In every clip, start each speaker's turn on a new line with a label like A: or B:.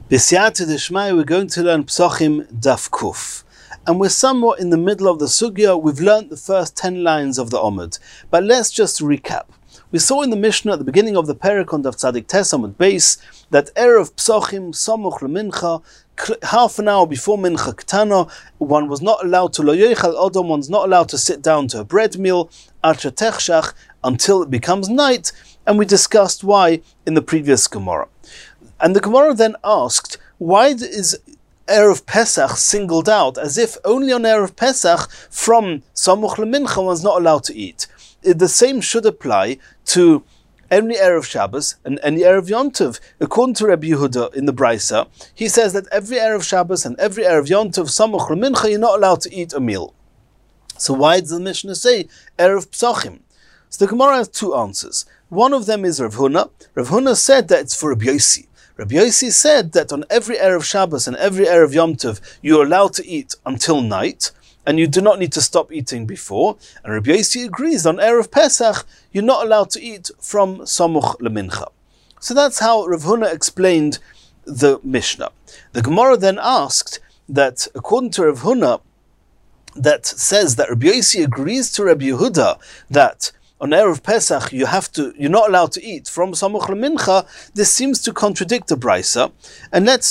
A: B'siyata d'shmai, we're going to learn Psachim Daf Kuf. And we're somewhat in the middle of the sugya. We've learned the first 10 lines of the Omid. But let's just recap. We saw in the Mishnah at the beginning of the Perek on Daf Tzadik Tes Amud Beis that Erev Psachim Samuch Lemincha, half an hour before Mincha Ketana, one was not allowed to lo yochel Adam, one's not allowed to sit down to a bread meal, Acha Techshach, until it becomes night, and we discussed why in the previous Gemara. And the Gemara then asked, why is Erev Pesach singled out, as if only on Erev Pesach from Samuch Lemincha one's not allowed to eat? The same should apply to any Erev Shabbos and any Erev Yom Tov. According to Rabbi Yehuda in the Brisa, he says that every Erev Shabbos and every Erev Yom Tov, Samuch Lemincha, you're not allowed to eat a meal. So why does the Mishnah say Erev Psachim? So the Gemara has two answers. One of them is Rav Huna. Rav Huna said that it's for Rabbi Yossi. Rabbi Yossi said that on every Erev Shabbos and every Erev Yom Tov, you're allowed to eat until night, and you do not need to stop eating before. And Rabbi Yossi agrees on Erev Pesach, you're not allowed to eat from Samuch Lemincha. So that's how Rav Huna explained the Mishnah. The Gemara then asked that according to Rav Huna, that says that Rabbi Yossi agrees to Rabbi Yehuda that on Erev Pesach you're not allowed to eat from Samuch Lemincha. This seems to contradict the Brisa. And let's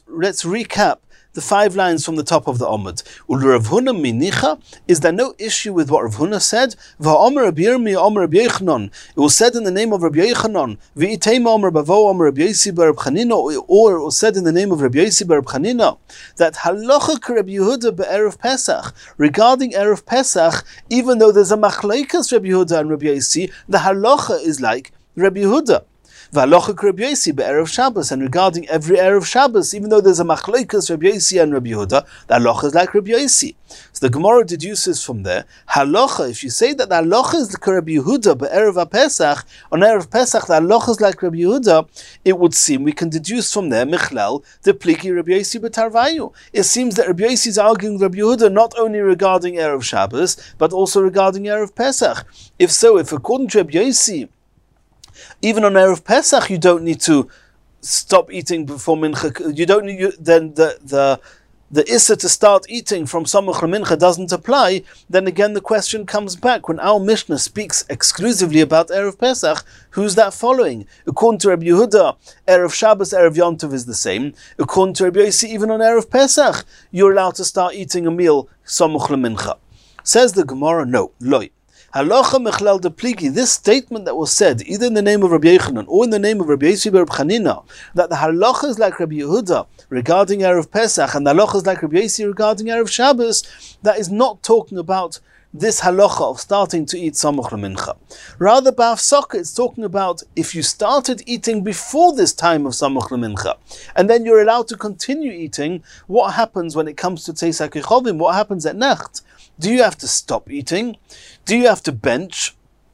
A: recap the 5 lines from the top of the Omid. Ul Rav Huna minicha, is there no issue with what Rav Huna said? Va'omer Rabbi Yirmi, Omer Rabbi Yochanan. It was said in the name of Rabbi Yochanan. V'itema Omer Bavo, Omer Rabbi Yossi bar Rabbi Chanina, or it was said in the name of Rabbi Yossi bar Rabbi Chanina, that halacha Rabbi Yehuda be'erev Pesach, regarding Erev Pesach, even though there's a machleikas Rabbi Yehuda and Rabbi Yossi, the halacha is like Rabbi Yehuda. V'halacha Rabbi Yossi be'erev Shabbos, and regarding every Erev Shabbos, even though there's a machleikas Rabbi Yossi and Rabbi Yehuda, the halacha is like Rabbi Yossi. So the Gemara deduces from there, halacha, if you say that the halacha is like Rabbi Yehuda be'erev Pesach, on Erev Pesach the halacha is like Rabbi Yehuda, it would seem we can deduce from there, Michlal, the pliki Rabbi Yossi b'tarvayu. It seems that Rabbi Yossi is arguing Rabbi Yehuda not only regarding Erev Shabbos, but also regarding Erev Pesach. If so, if according to Rabbi Yossi, even on Erev Pesach, you don't need to stop eating before Mincha. You don't need then the issa to start eating from Samuch Lemincha doesn't apply. Then again, the question comes back when our Mishnah speaks exclusively about Erev Pesach. Who's that following? According to Rabbi Yehuda, Erev Shabbos, Erev Yom Tov is the same. According to Rabbi Yossi, even on Erev Pesach, you're allowed to start eating a meal Samuch Lemincha. Says the Gemara, no, loy. Halacha mechlal de pligi. This statement that was said, either in the name of Rabbi Yochanan or in the name of Rabbi Yossi bar Rabbi Chanina, that the halacha is like Rabbi Yehuda regarding Erev Pesach, and the halacha is like Rabbi Yossi regarding Erev Shabbos, that is not talking about this halacha of starting to eat Samuch Lemincha. Rather, ba'afsaka, it's talking about if you started eating before this time of Samuch Lemincha, and then you're allowed to continue eating, what happens when it comes to Tzeis HaKechovim? What happens at Nacht? Do you have to stop eating? Do you have to bench?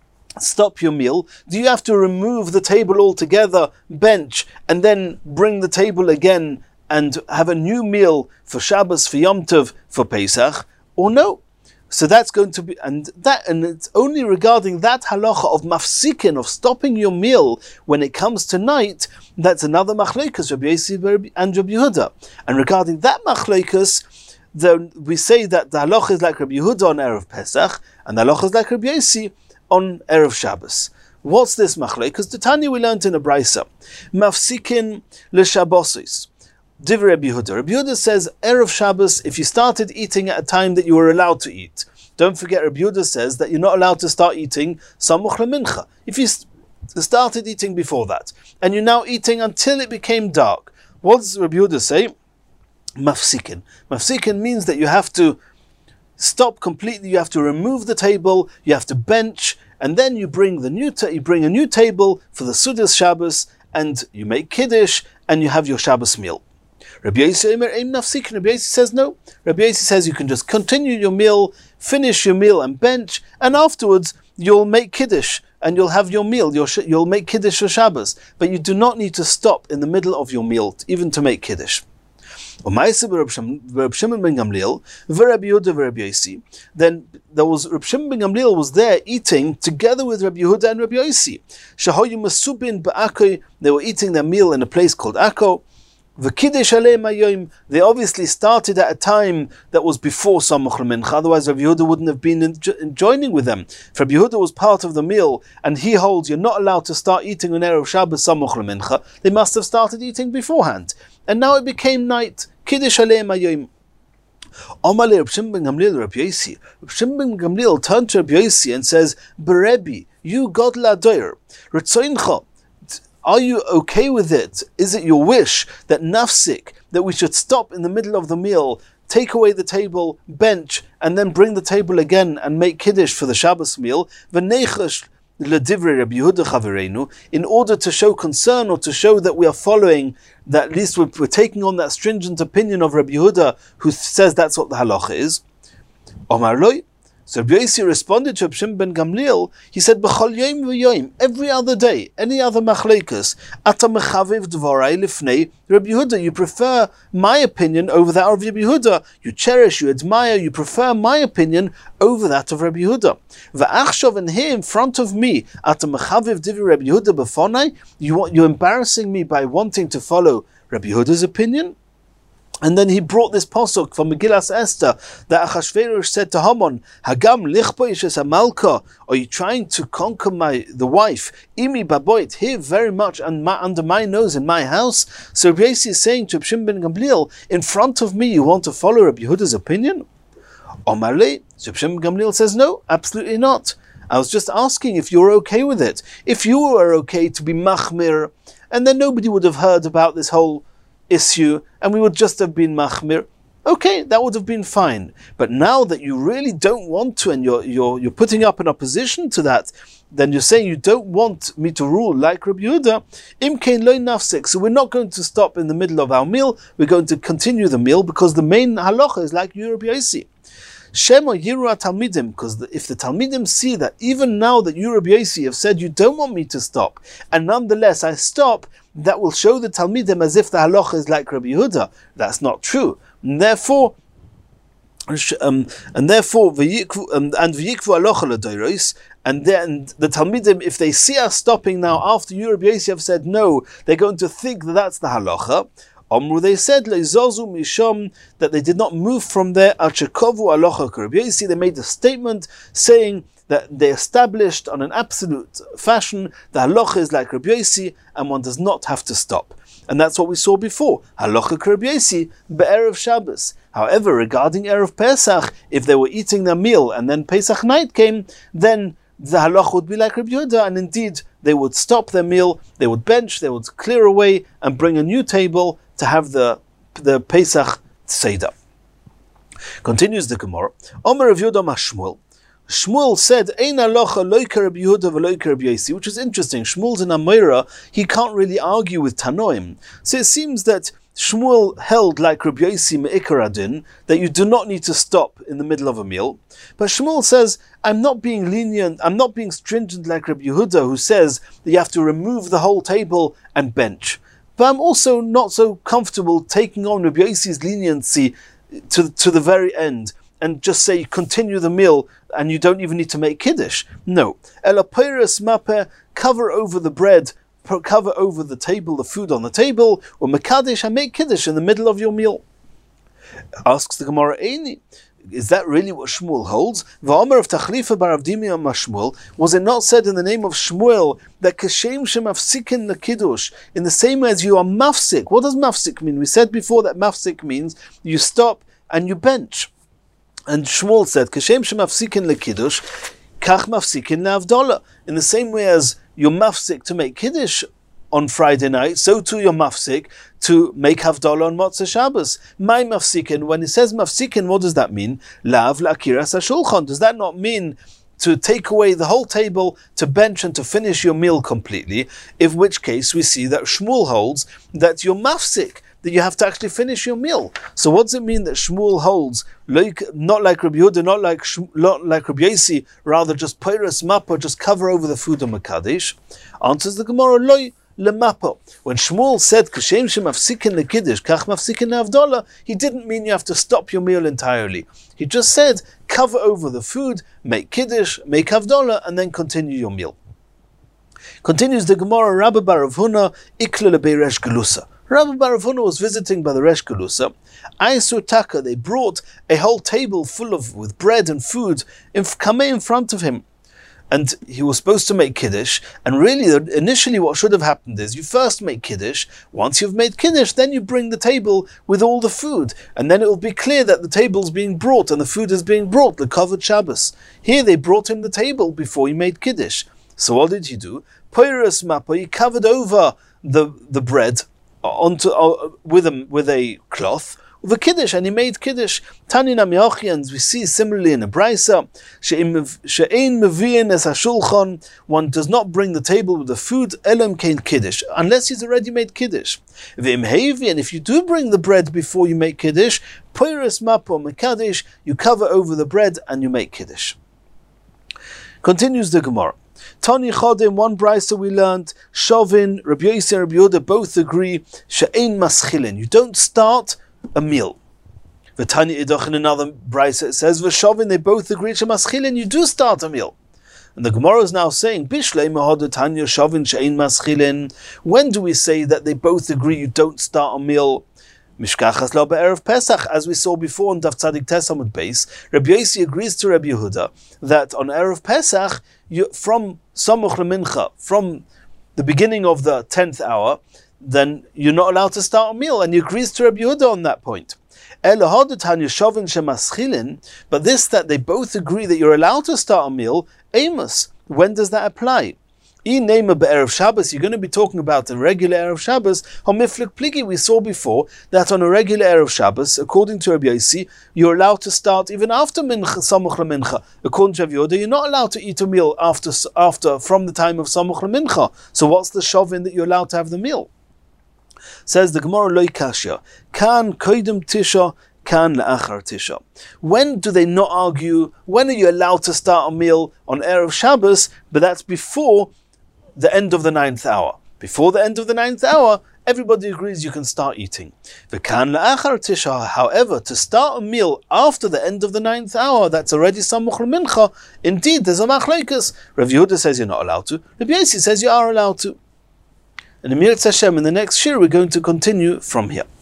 A: Stop your meal? Do you have to remove the table altogether, bench, and then bring the table again and have a new meal for Shabbos, for Yom Tov, for Pesach? Or no? So that's going to be, and it's only regarding that halacha of mafsikin, of stopping your meal when it comes to night, that's another machleikus, Rabbi Yossi and Rabbi Yehuda. And regarding that machleikus, then we say that the halacha is like Rabbi Yehuda on Erev Pesach, and the halacha is like Rabbi Yossi on Erev Shabbos. What's this machlekes? The Tanya we learned in a brisa, mafsikin l'shabbosis. Divrei Rabbi Yehuda. Rabbi Yehuda says Erev Shabbos, if you started eating at a time that you were allowed to eat. Don't forget, Rabbi Yehuda says that you're not allowed to start eating Samuch Lemincha. If you started eating before that, and you're now eating until it became dark, what does Rabbi Yehuda say? Mafsikin. Mafsikin means that you have to stop completely, you have to remove the table, you have to bench, and then you bring a new table for the Sudas Shabbos, and you make Kiddush, and you have your Shabbos meal. Rabbi Yossi says no. Rabbi Yossi says you can just continue your meal, finish your meal and bench, and afterwards you'll make Kiddush, and you'll have your meal, you'll make Kiddush for Shabbos, but you do not need to stop in the middle of your meal, even to make Kiddush. Then there was Reb Shimon ben Gamliel was there eating together with Rabbi Yehuda and Rabbi Yossi. They were eating their meal in a place called Akko. They obviously started at a time that was before Samuch L'Mincha, otherwise Rabbi Yehuda wouldn't have been joining with them. If Rabbi Yehuda was part of the meal, and he holds you're not allowed to start eating on Erev Shabbos Samuch L'Mincha, they must have started eating beforehand. And now it became night. Kiddush Aleim Hayoim. Omar le Reb Shimon ben Gamliel Reb Yosi. Reb Shimon ben Gamliel turned to Reb Yosi and says, Berebi, you Gadol Adoyer, Ritzoincha, are you okay with it? Is it your wish that nafsik, that we should stop in the middle of the meal, take away the table, bench, and then bring the table again and make kiddush for the Shabbos meal? V'neichash l'divrei Rabbi Yehuda chavereinu, in order to show concern or to show that we are following, that at least we're taking on that stringent opinion of Rabbi Yehuda, who says that's what the halacha is. Omar loi. So Rabbi Yosi responded to Reb Shimon ben Gamliel. He said, "B'chol yom v'yom, every other day, any other machleikus, ata mechaviv dvorai lifnei Rabbi Yehuda. You prefer my opinion over that of Rabbi Yehuda. You cherish, you admire, you prefer my opinion over that of Rabbi Yehuda. V'achshav, and here in front of me, ata mechaviv divrei Rabbi Yehuda b'fonai. You're embarrassing me by wanting to follow Rabbi Yehuda's opinion." And then he brought this pasuk from Megillas Esther that Achashverosh said to Haman, "Hagam lichpoish es hamalka, are you trying to conquer the wife? Imi baboit, here very much under my nose in my house." So Rabbi Yosi is saying to Reb Shimon ben Gamliel, in front of me you want to follow Rabbi Yehuda's opinion? Omar le, so Reb Shimon ben Gamliel says, no, absolutely not. I was just asking if you're okay with it. If you were okay to be machmir, and then nobody would have heard about this whole issue, and we would just have been machmir, okay, that would have been fine. But now that you really don't want to, and you're putting up an opposition to that, then you're saying you don't want me to rule like Rabbi Yehuda. Imkein loy nafsik. So we're not going to stop in the middle of our meal. We're going to continue the meal because the main halacha is like you, Rabbi Yosi. Shema Yirua Talmidim, because if the Talmidim see that even now that you, Rabbi Yosi, have said you don't want me to stop, and nonetheless I stop, that will show the Talmidim as if the halacha is like Rabbi Yehuda. That's not true. And therefore, v'yikvu halacha l'doros, and then the Talmidim, if they see us stopping now after you, Rabbi Yosi, have said no, they're going to think that that's the halacha. Omru, they said leizozu mishom, that they did not move from there. Achekovu halacha Rabbi Yosi, they made a statement saying that they established on an absolute fashion the halacha is like Rabbi Yosi, and one does not have to stop. And that's what we saw before. Halacha Rabbi Yosi be'erev Shabbos. However, regarding erev Pesach, if they were eating their meal and then Pesach night came, then the halacha would be like Rabbi Yehuda, and indeed they would stop their meal, they would bench, they would clear away and bring a new table to have the Pesach Seder. Continues the Gemara. Omer Rav Yehuda Shmuel. Shmuel said, "Ein halacha loika Rabbi Yehuda v'loika Rabbi Yosi," which is interesting. Shmuel's an Amoira, he can't really argue with Tanoim. So it seems that Shmuel held like Rabbi Yosi me'ikar adin, that you do not need to stop in the middle of a meal. But Shmuel says, I'm not being lenient, I'm not being stringent like Rabbi Yehuda, who says that you have to remove the whole table and bench. But I'm also not so comfortable taking on Rabbi Yosi's leniency to the very end and just say continue the meal and you don't even need to make kiddush. No. Elapiris mape, cover over the bread, cover over the table, the food on the table, or mekadesh, and make kiddush in the middle of your meal. Asks the Gemara, Eini, is that really what Shmuel holds? V'omer of Tachlifa bar Avdimi on Shmuel, was it not said in the name of Shmuel that kashem shemafsikin the kiddush, in the same way as you are mafsik? What does mafsik mean? We said before that mafsik means you stop and you bench. And Shmuel said, kashem shemafsikin the kiddush, kach mafsikin le'avdola. In the same way as you're mafsik to make kiddush on Friday night, so too you're mafsik to make havdalah on Motzei Shabbos. My mafsikin, when it says mafsikin, what does that mean? Lav la'kiras hashulchan. Does that not mean to take away the whole table, to bench and to finish your meal completely? In which case we see that Shmuel holds that you're mafsik, that you have to actually finish your meal. So what does it mean that Shmuel holds, not like Rabbi Yehuda, not like Rabbi Yosi, rather just peiros mapa, just cover over the food of Mekadesh? Answers the Gemara, loy lemapa. When Shmuel said kashem shemafsikin lekiddush, kach mafsikin lehavdalah, he didn't mean you have to stop your meal entirely. He just said cover over the food, make kiddush, make havdalah, and then continue your meal. Continues the Gemara, Rabbi bar Rav Huna ikla lebeiresh gelusa. Rabbi Bar Rav Huna was visiting by the Resh Galusa. Aisur Taka, they brought a whole table full with bread and food in front of him. And he was supposed to make Kiddush, and really, initially what should have happened is, you first make Kiddush, once you've made Kiddush, then you bring the table with all the food, and then it will be clear that the table's being brought, and the food is being brought, the covered Shabbos. Here they brought him the table before he made Kiddush. So what did he do? Poirus Mappa, he covered over the bread with a cloth, the Kiddush, and he made Kiddush. Tani Nami Ochians, we see similarly in a Braisa, she'ein mevi'in es hashulchan, one does not bring the table with the food, elam kein Kiddush, unless he's already made Kiddush. V'im hevi, and if you do bring the bread before you make Kiddush, poiris mapo mekadesh, you cover over the bread and you make Kiddush. Continues the Gemara. Tani Chodim, one Braisa we learned, Shovin, Rabbi Yossi and Rabbi Yehuda both agree, she'ein maschilin, you don't start a meal. V'tani Idach, in another Braisa it says, V'shovin, they both agree, she'maschilin, you do start a meal. And the Gemara is now saying, Bishlei Mahod Tanya Shovin she'ein maschilin, when do we say that they both agree you don't start a meal? Mishkachas lo be'erev Pesach, as we saw before on Daf Tzadik Tes Amud Beis, Rabbi Yossi agrees to Rabbi Yehuda that on Erev Pesach, from Samuch LeMincha, from the beginning of the 10th hour, then you're not allowed to start a meal, and he agrees to Rabbi Yehuda on that point. But this, that they both agree that you're allowed to start a meal, Amos, when does that apply? In Nema be'erev Shabbos, you're going to be talking about a regular Erev Shabbos. Homiflik pligi, we saw before that on a regular Erev Shabbos, according to Rabbi Yossi, you're allowed to start even after Mincha, Samuch LeMincha. According to Rabbi Yehuda, you're not allowed to eat a meal after from the time of Samuch LeMincha. So what's the shovin that you're allowed to have the meal? Says the Gemara Loi Kashya, Kan koidem Tisha, Kan la'achar Tisha. When do they not argue? When are you allowed to start a meal on Erev Shabbos? But that's before the end of the 9th hour. Before the end of the 9th hour, everybody agrees you can start eating. V'kan la'achar Tisha, however, to start a meal after the end of the 9th hour, that's already Samuch LeMincha, indeed, there's a machlokes. Rav Yehuda says you're not allowed to. Rabbi Yossi says you are allowed to. And in Mirz Hashem, in the next shir, we're going to continue from here.